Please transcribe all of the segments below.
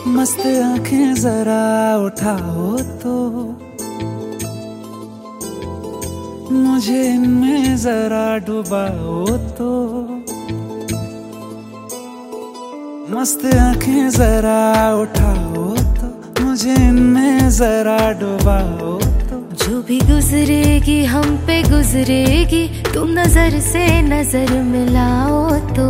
मस्त आंखें जरा उठाओ तो मुझे इनमें जरा डुबाओ तो। मस्त आंखें जरा उठाओ तो मुझे इनमें जरा डुबाओ तो। जो भी गुजरेगी हम पे गुजरेगी, तुम नजर से नजर मिलाओ तो।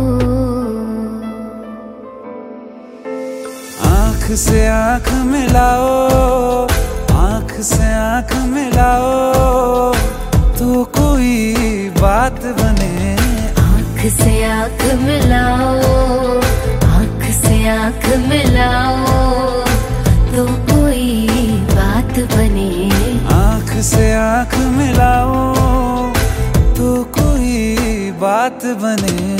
आँख से आँख मिलाओ, आँख से आँख मिलाओ तो कोई बात बने। आँख से आँख मिलाओ, आँख से आँख मिलाओ तो कोई बात बने। आँख से आँख मिलाओ तो कोई बात बने।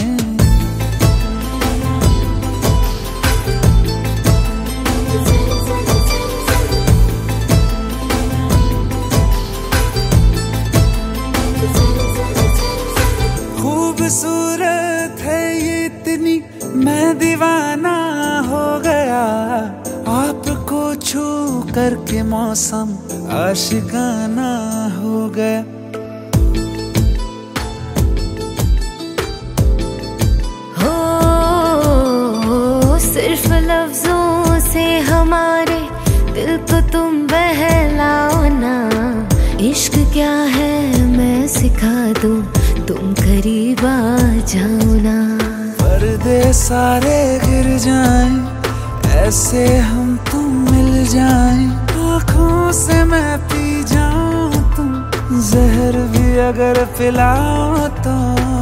खूबसूरत है ये इतनी, मैं दीवाना हो गया। आपको छू करके मौसम आशिकाना हो गया। हो सिर्फ लफ्जों से हमारे दिल को तुम बहलाओ ना। इश्क क्या है मैं सिखा दूं, तुम करीब आ जाओ ना। पर्दे सारे गिर जाएं, ऐसे हम तुम मिल जाएं। आँखों से मैं पी जाऊं, तुम जहर भी अगर पिलाओ तो।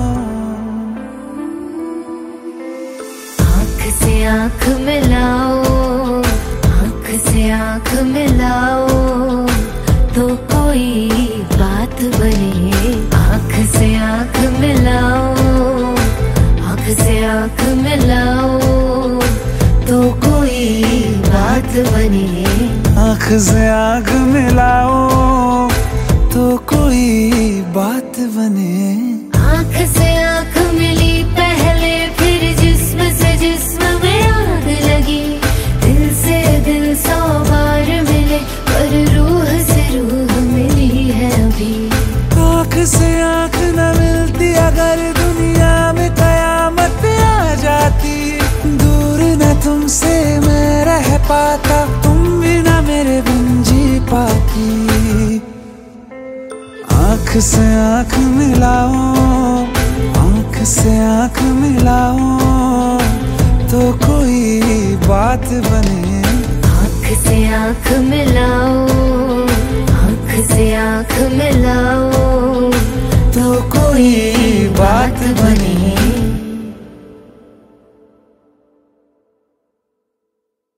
आँख से आँख मिलाओ, आँख से आँख मिलाओ तो कोई बात बने। आँख से आँख मिलाओ, आँख से आँख मिलाओ तो कोई बात बने। आँख से आँख मिलाओ तो कोई बात बने। आँख से आँख मिली पहले, फिर जिस्म से जिस्म में आग लगी। दिल से दिल 100 बार मिले, पर रूह से रूह मिली है अभी। आँख से आँख न मिलती अगर दुनिया में कयामत आ जाती। दूर न तुमसे मैं रह पाता, तुम भी न मेरे बिन जी पाती। आँख से आँख मिलाओ, आँख से आँख मिलाओ तो कोई बात बने। आँख से आँख मिलाओ, आँख से आँख मिलाओ तो कोई बात बने।